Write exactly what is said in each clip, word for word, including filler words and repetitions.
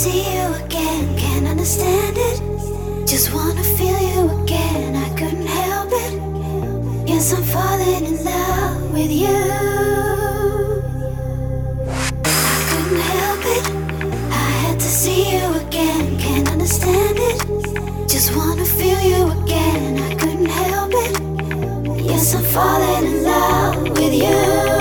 see you again, can't understand it. Just wanna feel you again, I couldn't help it. Yes, I'm falling in love with you. I couldn't help it, I had to see you again, can't understand it. Just wanna feel you again, I couldn't help it. Yes, I'm falling in love with you.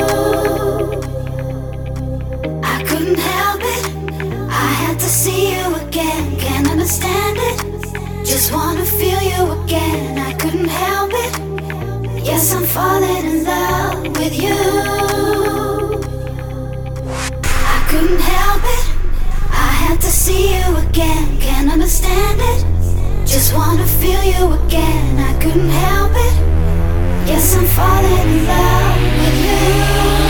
I couldn't help it, I had to see you again, can't understand it. Just wanna feel you again, I couldn't help it. Yes, I'm falling in love with you. I couldn't help it, I had to see you again, can't understand it. Just wanna feel you again, I couldn't help it. Yes, I'm falling in love with you.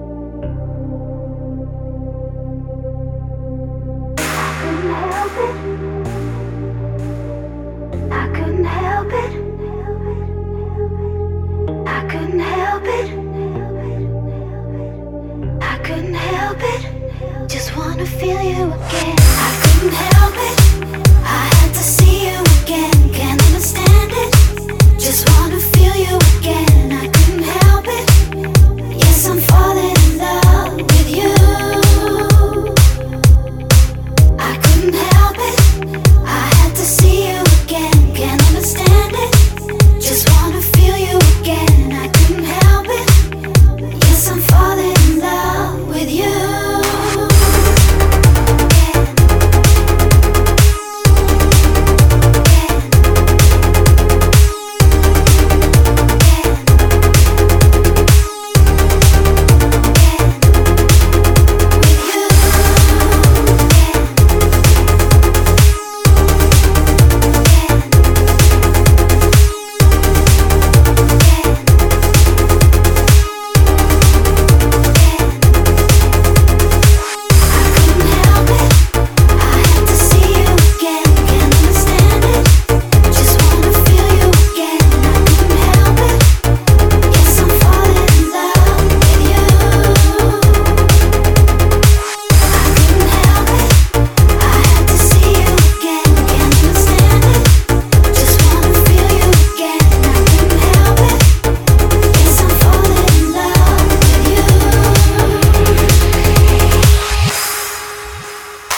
Help it.